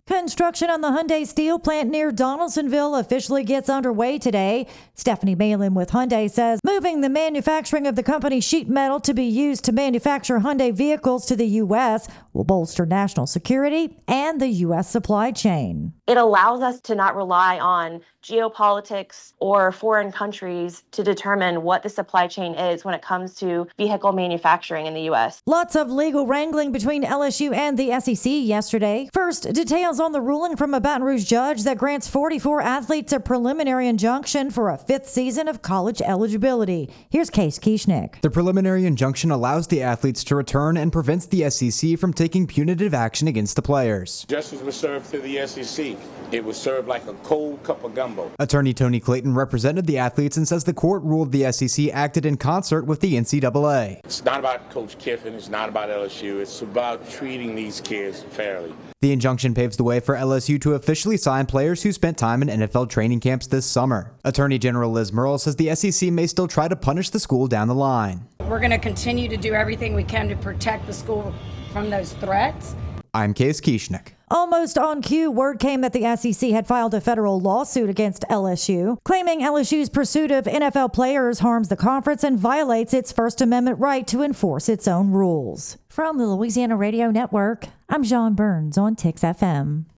Construction on the Hyundai steel plant near Donaldsonville officially gets underway today. Stephanie Malin with Hyundai says moving the manufacturing of the company's sheet metal to be used to manufacture Hyundai vehicles to the U.S. will bolster national security and the U.S. supply chain. It allows us to not rely on geopolitics or foreign countries to determine what the supply chain is when it comes to vehicle manufacturing in the U.S. Lots of legal wrangling between LSU and the SEC yesterday. First, details on the ruling from a Baton Rouge judge that grants 44 athletes a preliminary injunction for a fifth season of college eligibility. Here's Case Kieschnick. The preliminary injunction allows the athletes to return and prevents the SEC from taking punitive action against the players. Justice was served to the SEC. It was served like a cold cup of gumbo. Attorney Tony Clayton represented the athletes and says the court ruled the SEC acted in concert with the NCAA. It's not about Coach Kiffin. It's not about LSU. It's about treating these kids fairly. The injunction paves the way for LSU to officially sign players who spent time in NFL training camps this summer. Attorney General Liz Murrill says the SEC may still try to punish the school down the line. We're going to continue to do everything we can to protect the school from those threats. I'm Case Kieschnick. Almost on cue, word came that the SEC had filed a federal lawsuit against LSU, claiming LSU's pursuit of NFL players harms the conference and violates its First Amendment right to enforce its own rules. From the Louisiana Radio Network, I'm John Burns on TIX FM.